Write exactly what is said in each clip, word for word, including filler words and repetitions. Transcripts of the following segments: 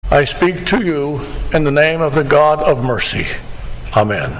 I speak to you in the name of the God of mercy. Amen.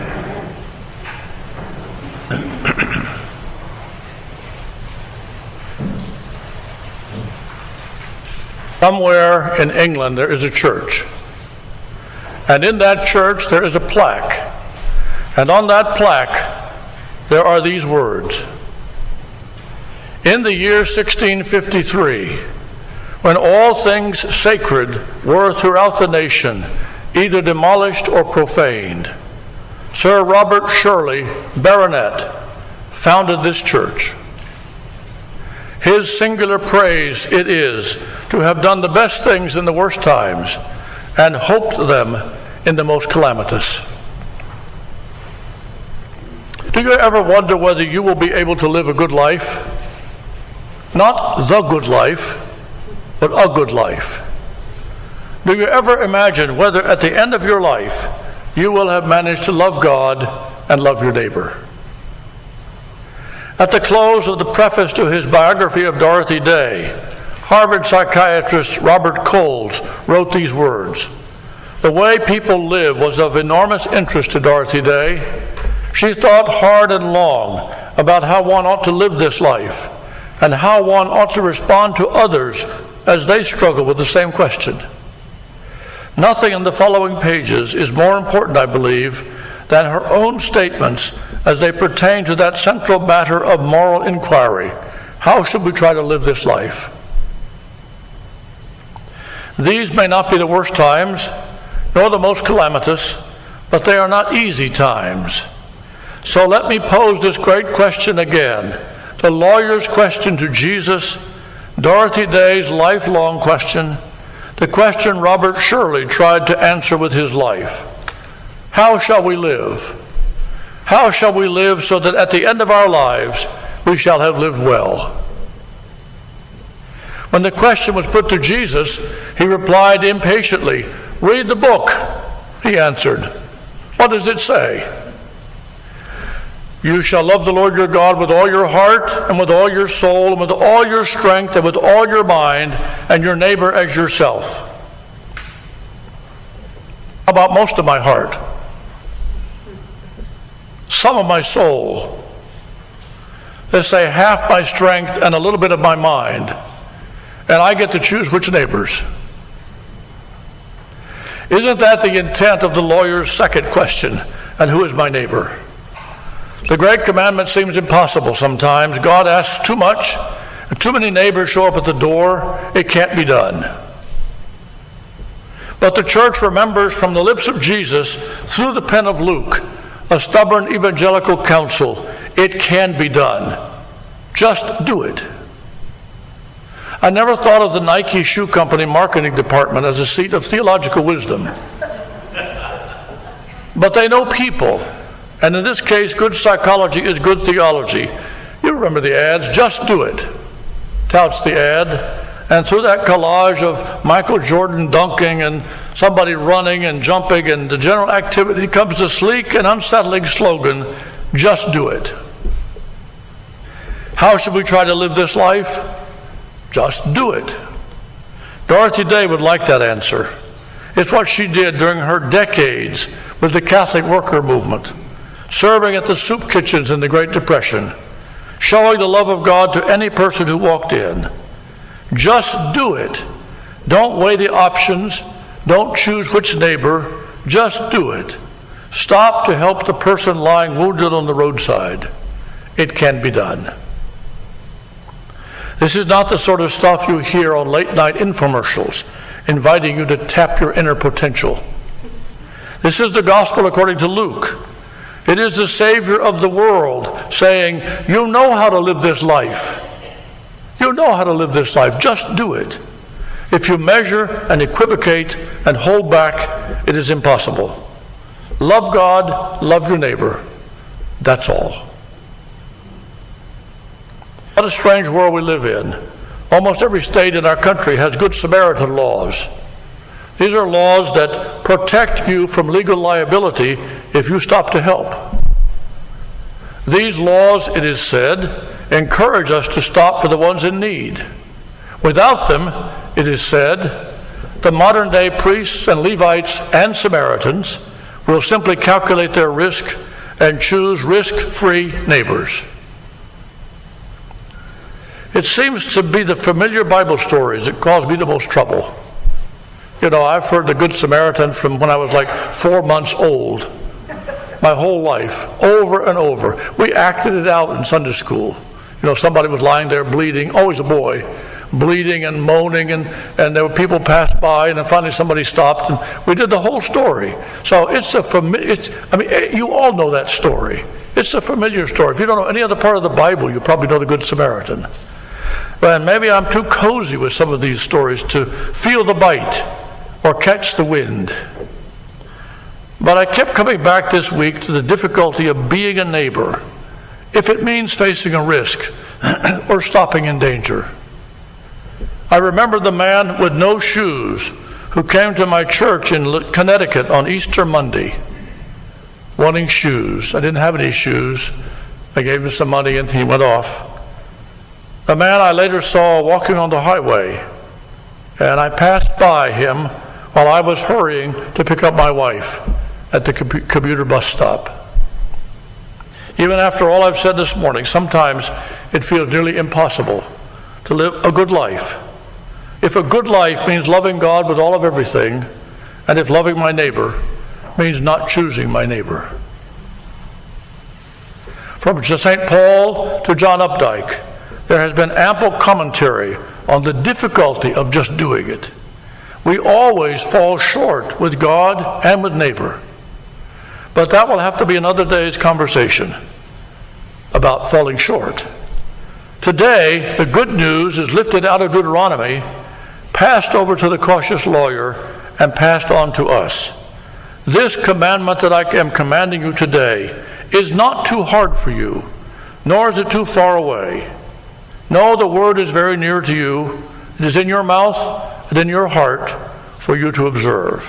Somewhere in England there is a church. And in that church there is a plaque. And on that plaque there are these words. In the year sixteen fifty-three, when all things sacred were throughout the nation either demolished or profaned, Sir Robert Shirley, Baronet, founded this church. His singular praise it is to have done the best things in the worst times and hoped them in the most calamitous. Do you ever wonder whether you will be able to live a good life? Not the good life, but a good life. Do you ever imagine whether at the end of your life you will have managed to love God and love your neighbor? At the close of the preface to his biography of Dorothy Day, Harvard psychiatrist Robert Coles wrote these words. The way people live was of enormous interest to Dorothy Day. She thought hard and long about how one ought to live this life and how one ought to respond to others as they struggle with the same question. Nothing in the following pages is more important, I believe, than her own statements as they pertain to that central matter of moral inquiry. How should we try to live this life? These may not be the worst times, nor the most calamitous, but they are not easy times. So let me pose this great question again, the lawyer's question to Jesus, Dorothy Day's lifelong question, the question Robert Shirley tried to answer with his life. How shall we live? How shall we live so that at the end of our lives we shall have lived well? When the question was put to Jesus, he replied impatiently, "Read the book," he answered. "What does it say?" "You shall love the Lord your God with all your heart and with all your soul and with all your strength and with all your mind, and your neighbor as yourself." How about most of my heart? Some of my soul? Let's say half my strength and a little bit of my mind. And I get to choose which neighbors. Isn't that the intent of the lawyer's second question? And who is my neighbor? The great commandment seems impossible sometimes. God asks too much, and too many neighbors show up at the door. It can't be done. But the church remembers from the lips of Jesus, through the pen of Luke, a stubborn evangelical counsel. It can be done. Just do it. I never thought of the Nike Shoe Company marketing department as a seat of theological wisdom. But they know people. And in this case, good psychology is good theology. You remember the ads, "Just do it," touts the ad. And through that collage of Michael Jordan dunking and somebody running and jumping and the general activity comes the sleek and unsettling slogan, "Just do it." How should we try to live this life? Just do it. Dorothy Day would like that answer. It's what she did during her decades with the Catholic worker movement, serving at the soup kitchens in the Great Depression, showing the love of God to any person who walked in. Just do it. Don't weigh the options. Don't choose which neighbor. Just do it. Stop to help the person lying wounded on the roadside. It can be done. This is not the sort of stuff you hear on late-night infomercials inviting you to tap your inner potential. This is the gospel according to Luke. It is the Savior of the world saying, you know how to live this life. You know how to live this life. Just do it. If you measure and equivocate and hold back, it is impossible. Love God, love your neighbor. That's all. What a strange world we live in. Almost every state in our country has Good Samaritan laws. These are laws that protect you from legal liability if you stop to help. These laws, it is said, encourage us to stop for the ones in need. Without them, it is said, the modern day priests and Levites and Samaritans will simply calculate their risk and choose risk-free neighbors. It seems to be the familiar Bible stories that cause me the most trouble. You know, I've heard the Good Samaritan from when I was like four months old, my whole life, over and over. We acted it out in Sunday school. You know, somebody was lying there bleeding, always a boy, bleeding and moaning, and, and there were people passed by, and then finally somebody stopped, and we did the whole story. So it's a familiar, it's, I mean, you all know that story. It's a familiar story. If you don't know any other part of the Bible, you probably know the Good Samaritan. But maybe I'm too cozy with some of these stories to feel the bite or catch the wind. But I kept coming back this week to the difficulty of being a neighbor, if it means facing a risk or stopping in danger. I remember the man with no shoes who came to my church in Connecticut on Easter Monday wanting shoes. I didn't have any shoes. I gave him some money and he went off. A man I later saw walking on the highway, and I passed by him while I was hurrying to pick up my wife at the commuter bus stop. Even after all I've said this morning, sometimes it feels nearly impossible to live a good life. If a good life means loving God with all of everything, and if loving my neighbor means not choosing my neighbor. From Saint Paul to John Updike, there has been ample commentary on the difficulty of just doing it. We always fall short with God and with neighbor. But that will have to be another day's conversation about falling short. Today, the good news is lifted out of Deuteronomy, passed over to the cautious lawyer, and passed on to us. This commandment that I am commanding you today is not too hard for you, nor is it too far away. No, the word is very near to you. It is in your mouth and in your heart for you to observe.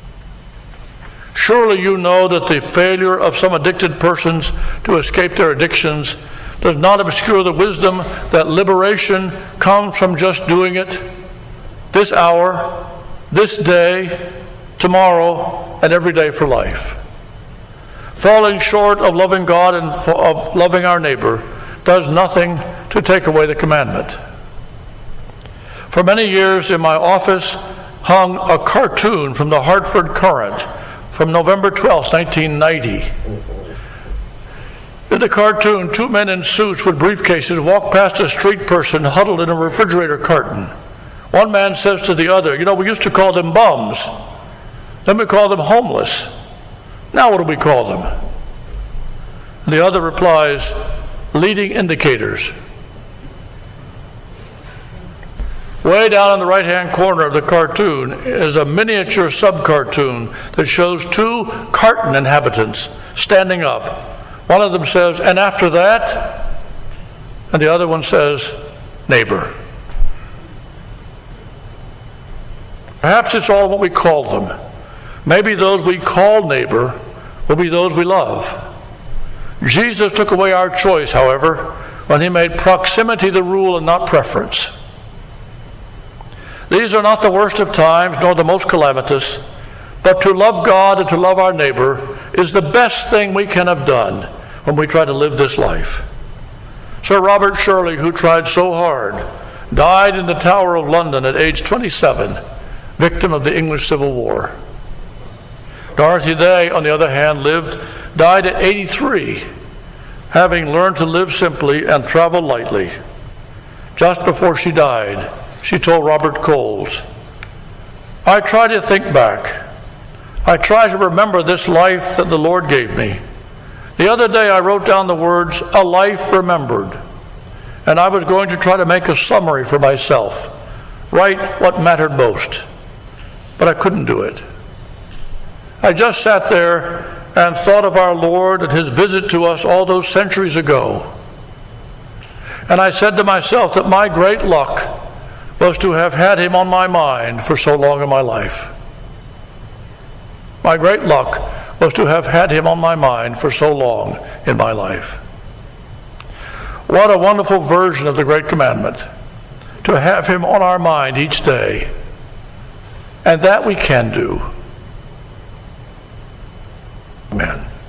Surely you know that the failure of some addicted persons to escape their addictions does not obscure the wisdom that liberation comes from just doing it this hour, this day, tomorrow, and every day for life. Falling short of loving God and of loving our neighbor does nothing to take away the commandment. For many years in my office hung a cartoon from the Hartford Courant from November twelfth, nineteen ninety. In the cartoon, two men in suits with briefcases walk past a street person huddled in a refrigerator carton. One man says to the other, you know, we used to call them bums. Then we call them homeless. Now what do we call them? And the other replies, leading indicators. Way down in the right-hand corner of the cartoon is a miniature sub-cartoon that shows two carton inhabitants standing up. One of them says, and after that? And the other one says, neighbor. Perhaps it's all what we call them. Maybe those we call neighbor will be those we love. Jesus took away our choice, however, when he made proximity the rule and not preference. These are not the worst of times, nor the most calamitous, but to love God and to love our neighbor is the best thing we can have done when we try to live this life. Sir Robert Shirley, who tried so hard, died in the Tower of London at age twenty-seven, victim of the English Civil War. Dorothy Day, on the other hand, lived, died at eighty-three, having learned to live simply and travel lightly. Just before she died, she told Robert Coles, I try to think back. I try to remember this life that the Lord gave me. The other day I wrote down the words, a life remembered. And I was going to try to make a summary for myself, write what mattered most. But I couldn't do it. I just sat there and thought of our Lord and his visit to us all those centuries ago. And I said to myself that my great luck was to have had him on my mind for so long in my life. My great luck was to have had him on my mind for so long in my life. What a wonderful version of the Great Commandment, to have him on our mind each day. And that we can do. Amen.